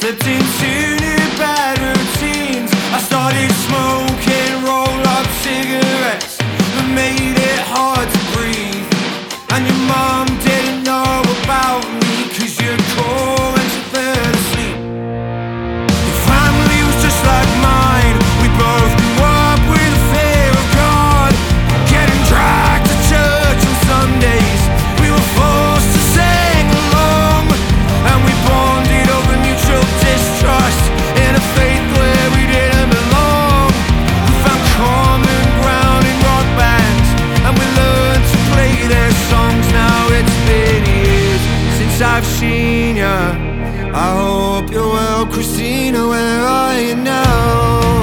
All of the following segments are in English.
slipped into new bad routines. I started smoking roll-up cigarettes that made it hard to breathe. And your mom didn't know about me, 'cause you'd call when she fell asleep. Your family was just like mine. We both grew up with a fear of God, getting dragged to church on Sundays. We were forced to sing along, and we bonded over mutual distrust in a faith where we didn't belong. We found common ground in rock bands, and we learned to play their songs. Now it's been years since I've seen ya. I hope you're well, Christina, where are you now?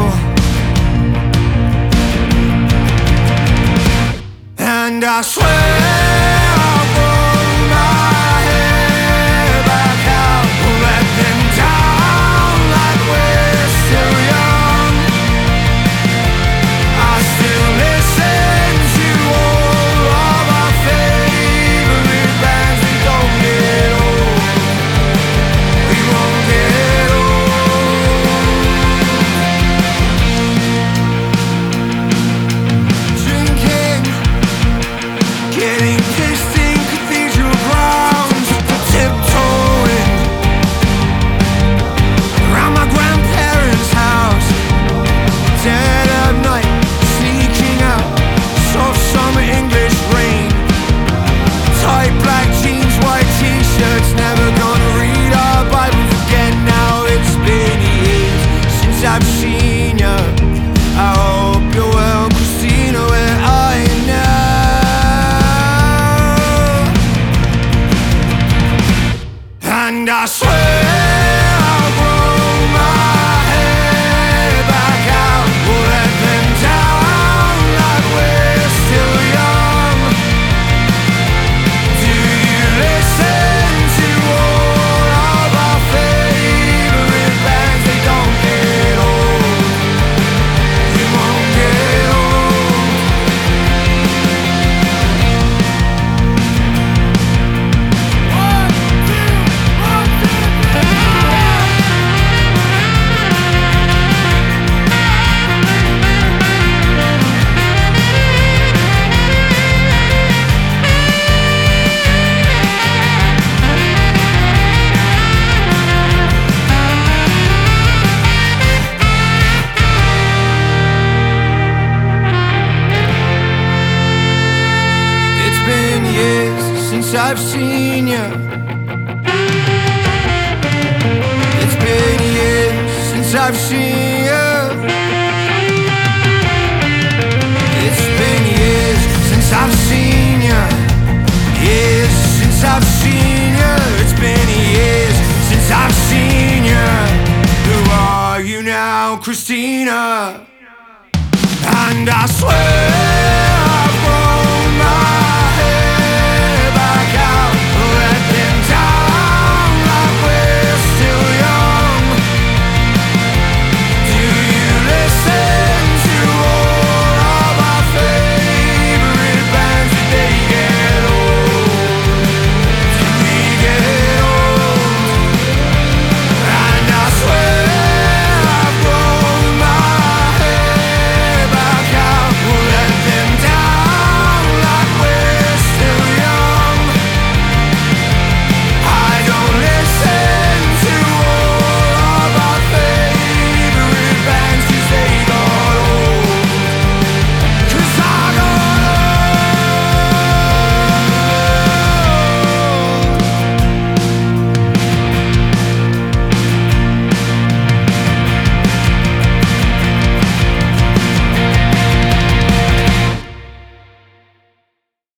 And I swear I'll grow my hair back out, let them down like we're still young. I still listen to all of our favorite bands. We don't get old, we won't get old. Drinking, getting pissed in cathedral grounds, tiptoeing around my grandparents' house, dead of night, sneaking out, soft summer English rain, tight black jeans, white t-shirts, never gonna read our Bibles again. Now it's been years since I've seen ya. I hope you're well, Christina, where are you now? And I swear I'll grow my hair back out, let them down like we're still young. Do you listen to all of our favorite bands? They don't get old, we won't get old. It's been years since I've seen ya. It's been years since I've seen ya. It's been years since I've seen ya. Years since I've seen ya. It's been years since I've seen ya. Who are you now, Christina? And I swear